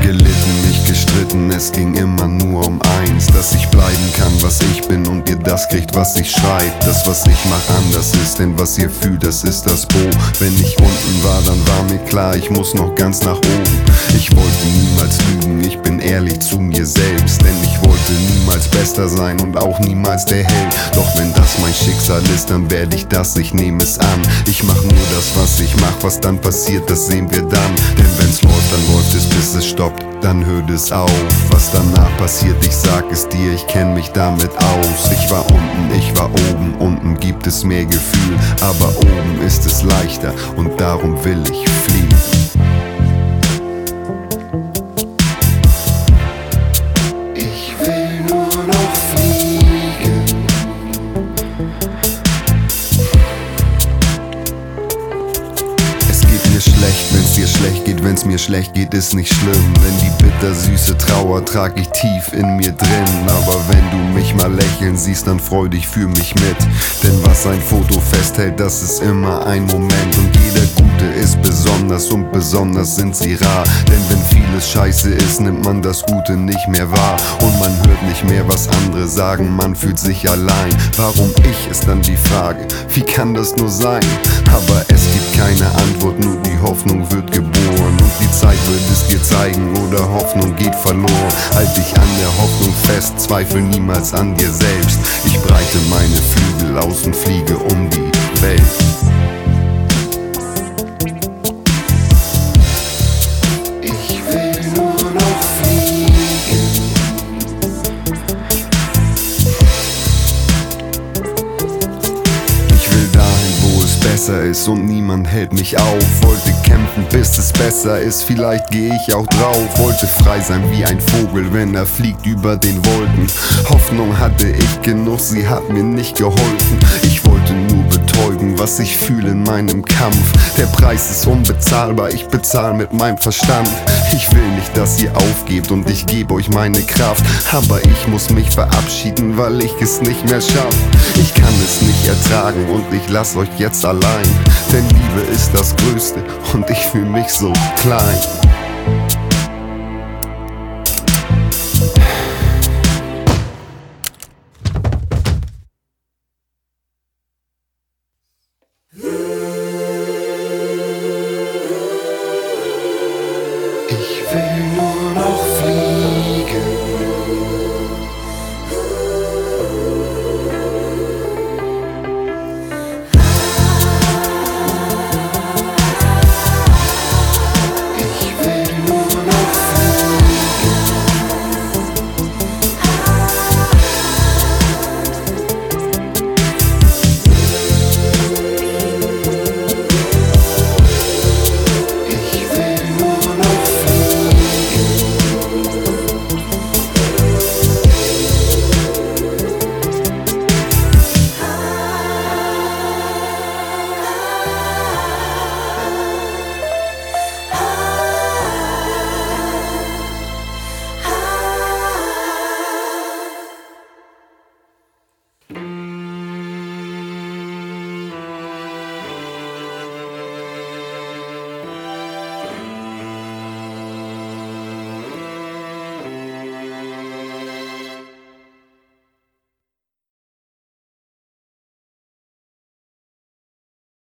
gelitten, mich gestritten, es ging immer nur um eins: dass ich bleiben kann, was ich bin, und ihr das kriegt, was ich schreib. Das, was ich mach, anders ist, denn was ihr fühlt, das ist das Bo. Wenn ich unten war, dann war mir klar, ich muss noch ganz nach oben. Ich wollte niemals lügen, ich bin ehrlich zu mir selbst, denn ich wollte niemals bester sein und auch niemals der Held. Doch wenn das mein Schicksal ist, dann werde ich das, ich nehme es an. Ich mach nur das, was ich mach, was dann passiert, das sehen wir dann. Denn wenn's läuft, dann läuft es, bis es stoppt, dann hört es auf. Was danach passiert, ich sag es dir, ich kenn mich damit aus. Ich war unten, ich war oben, unten gibt es mehr Gefühl, aber oben ist es leichter und darum will ich fliehen. Wenn's dir schlecht geht, wenn's mir schlecht geht, ist nicht schlimm. Wenn die bittersüße Trauer trag ich tief in mir drin. Aber wenn du mich mal lächeln siehst, dann freu dich für mich mit. Denn was ein Foto festhält, das ist immer ein Moment. Und jeder Gute ist besonders und besonders sind sie rar. Denn wenn vieles scheiße ist, nimmt man das Gute nicht mehr wahr. Und man hört nicht mehr, was andere sagen, man fühlt sich allein. Warum ich, ist dann die Frage, wie kann das nur sein? Aber es gibt keine Antwort, nur die Hoffnung wird geboren. Und die Zeit wird es dir zeigen, oder Hoffnung geht verloren. Halt dich an der Hoffnung fest, zweifel niemals an dir selbst. Ich breite meine Flügel aus und fliege um die Welt. Besser ist und niemand hält mich auf. Wollte kämpfen, bis es besser ist, vielleicht gehe ich auch drauf. Wollte frei sein wie ein Vogel, wenn er fliegt über den Wolken. Hoffnung hatte ich genug, sie hat mir nicht geholfen. Ich wollte nur betäuben, was ich fühle in meinem Kampf. Der Preis ist unbezahlbar, ich bezahl mit meinem Verstand. Ich will nicht, dass ihr aufgebt und ich gebe euch meine Kraft. Aber ich muss mich verabschieden, weil ich es nicht mehr schaff. Ich kann es nicht ertragen und ich lass euch jetzt allein. Denn Liebe ist das Größte und ich fühl mich so klein.